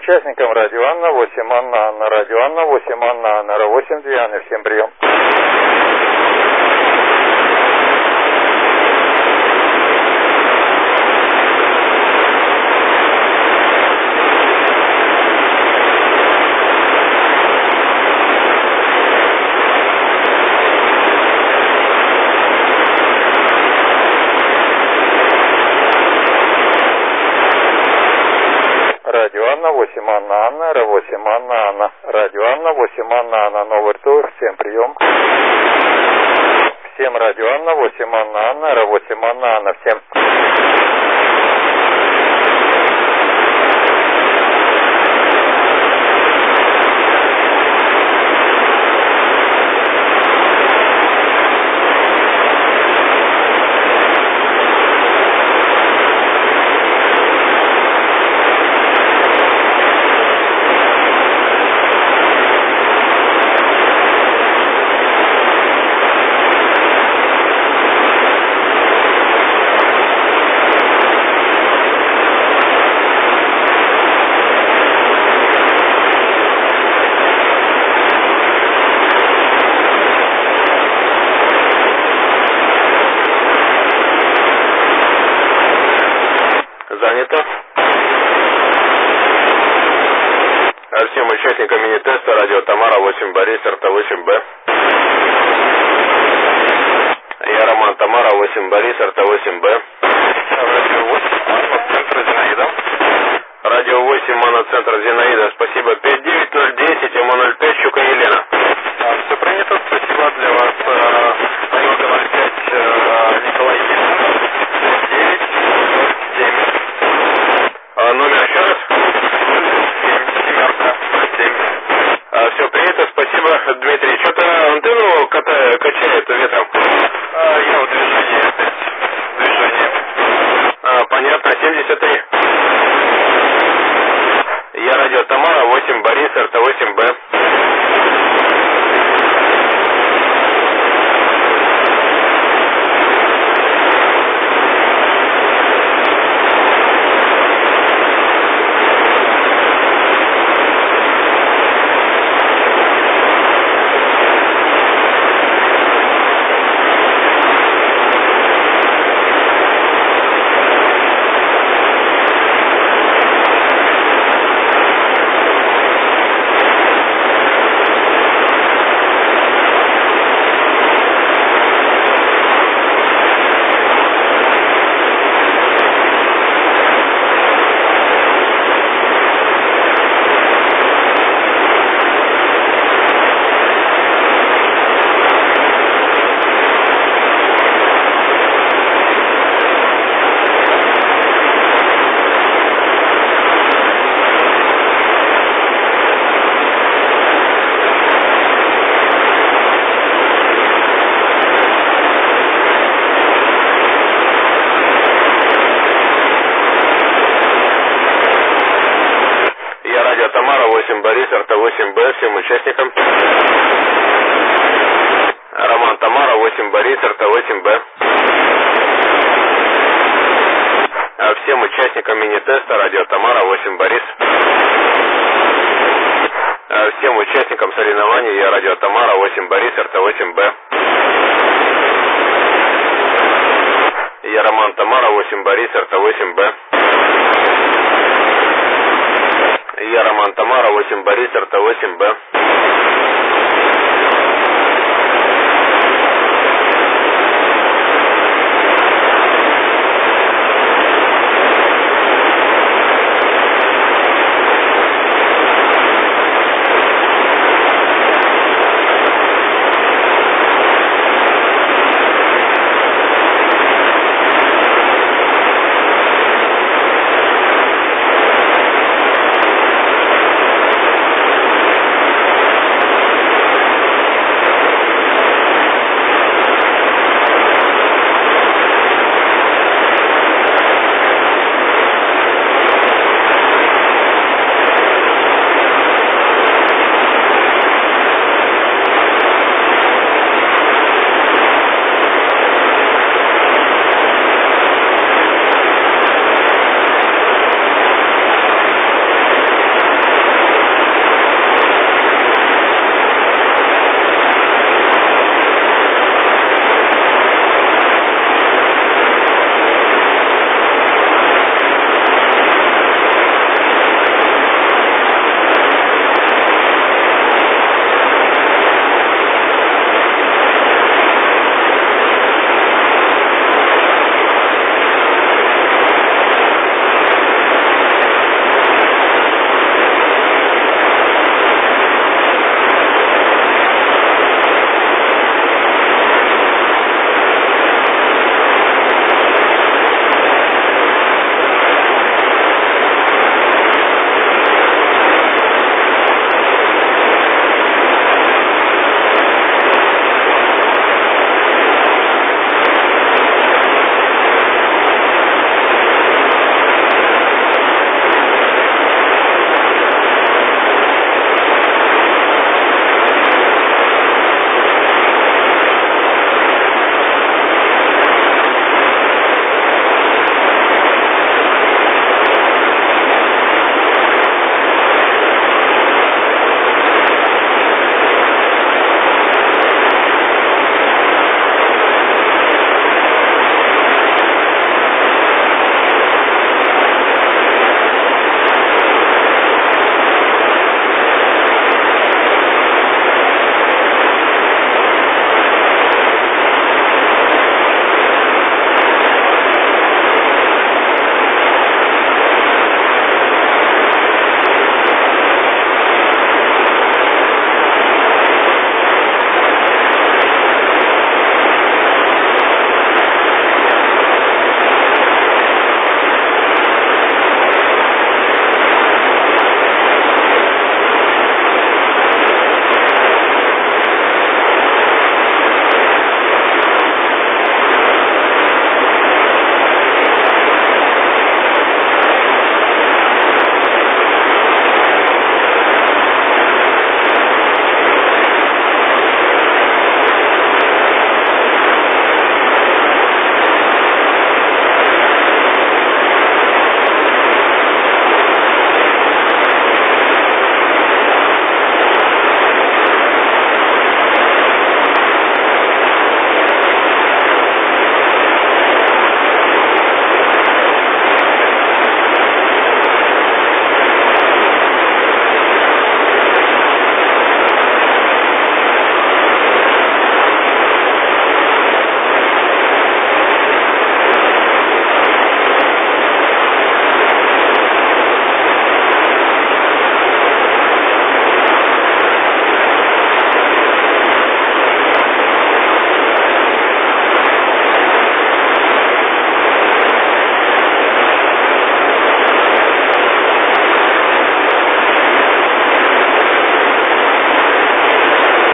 участникам радио Анна 8, Анна, радио Анна 8, Анна, 8, 2 Анны, всем прием. Радио Анна 8, Анна, 8, Анна. Радио Анна 8, Анна, новый тур, всем прием. Всем радио Анна 8, Анна, 8, Анна, всем. Занято. Всем участникам мини-теста радио Тамара 8 Борис, РТ 8Б. Я Роман, Тамара 8 Борис, РТ 8Б. Радио 8, Анна, центр Зинаида. Радио 8, моноцентр Зинаида. Спасибо. 59010, МО05, Щука Елена. Все принято, спасибо для вас. Номер 05, Николай Елена. 9, 7. Номер еще раз? 7. Все принято, спасибо, Дмитрий. Что-то антенну качает ветром. Я в движении опять. Движение. Понятно, 73. Я радио Тамара 8 Борис, РТ 8Б. Тамара 8 Борис, РТ 8Б, всем участникам. Роман, Тамара 8 Борис, РТ 8Б. Всем участникам мини-теста радио Тамара 8 Борис. Всем участникам соревнований я радио Тамара 8 Борис, РТ 8Б. Я Роман, Тамара 8 Борис, РТ 8Б. Я Роман, Тамара 8 Борис, РТ 8Б.